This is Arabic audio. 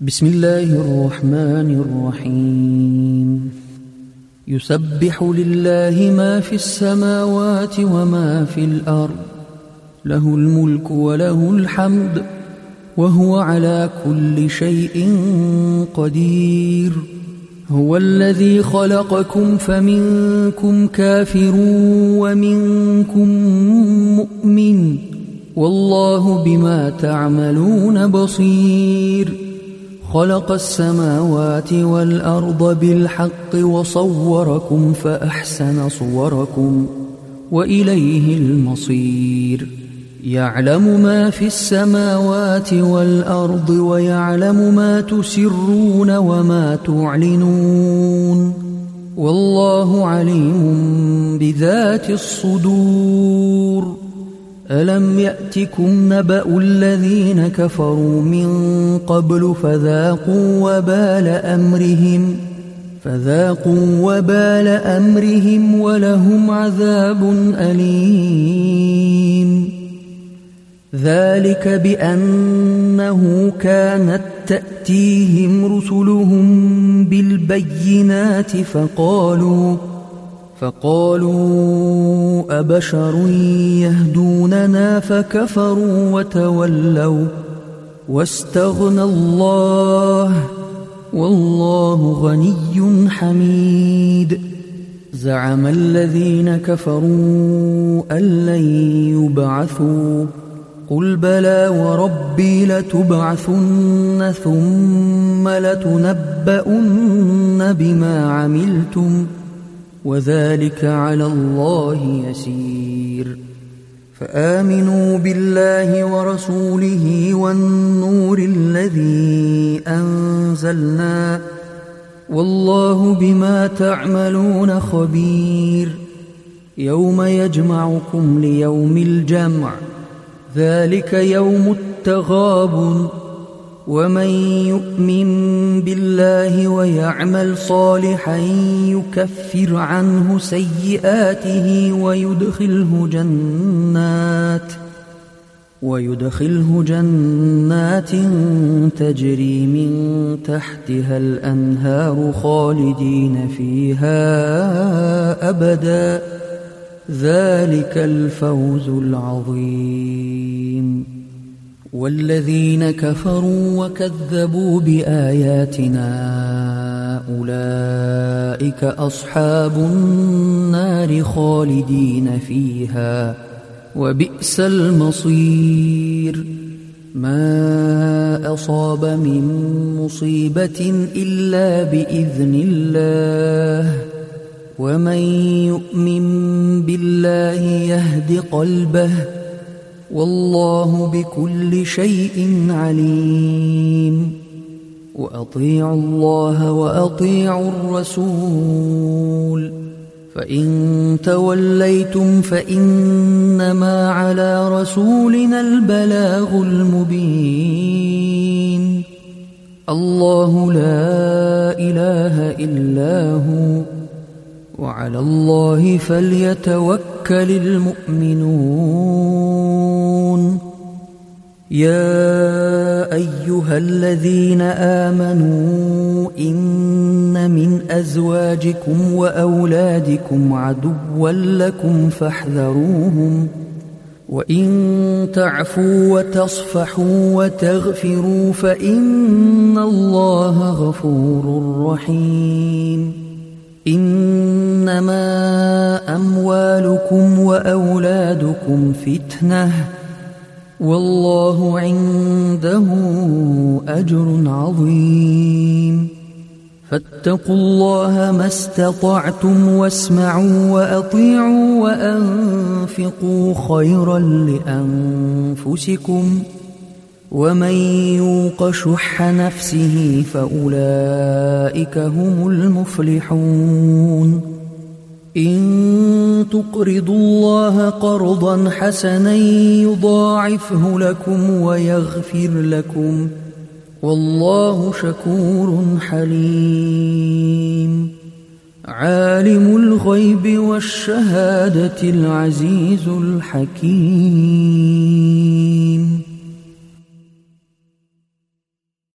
بسم الله الرحمن الرحيم. يسبح لله ما في السماوات وما في الأرض، له الملك وله الحمد، وهو على كل شيء قدير. هو الذي خلقكم فمنكم كافر ومنكم مؤمن، والله بما تعملون بصير. خلق السماوات والأرض بالحق وصوركم فأحسن صوركم وإليه المصير. يعلم ما في السماوات والأرض ويعلم ما تسرون وما تعلنون، والله عليم بذات الصدور. ألم يأتكم نبأ الذين كفروا من قبل فذاقوا وبال أمرهم ولهم عذاب أليم. ذلك بأنه كانت تأتيهم رسلهم بالبينات فقالوا أبشر يهدوننا فكفروا وتولوا واستغنى الله، والله غني حميد. زعم الذين كفروا أن لن يبعثوا، قل بلى وربي لتبعثن ثم لتنبؤن بما عملتم، وذلك على الله يسير. فآمنوا بالله ورسوله والنور الذي أنزلنا، والله بما تعملون خبير. يوم يجمعكم ليوم الجمع، ذلك يوم التغابن. ومن يؤمن بالله ويعمل صالحا يكفر عنه سيئاته ويدخله جنات تجري من تحتها الأنهار خالدين فيها أبدا، ذلك الفوز العظيم. والذين كفروا وكذبوا بآياتنا أولئك أصحاب النار خالدين فيها، وبئس المصير. ما أصاب من مصيبة إلا بإذن الله، ومن يؤمن بالله يهد قلبه، والله بكل شيء عليم. وأطيعوا الله وأطيعوا الرسول، فإن توليتم فإنما على رسولنا البلاغ المبين. الله لا إله إلا هو، وعلى الله فليتوكل المؤمنون. يا أيها الذين آمنوا إن من أزواجكم وأولادكم عدوا لكم فاحذروهم، وإن تعفوا وتصفحوا وتغفروا فإن الله غفور رحيم. إنما أموالكم وأولادكم فتنة، والله عنده أجر عظيم. فاتقوا الله ما استطعتم واسمعوا وأطيعوا وأنفقوا خيرا لأنفسكم، ومن يوق شح نفسه فأولئك هم المفلحون. إن تقرضوا الله قرضا حسنا يضاعفه لكم ويغفر لكم، والله شكور حليم. عالم الغيب والشهادة العزيز الحكيم.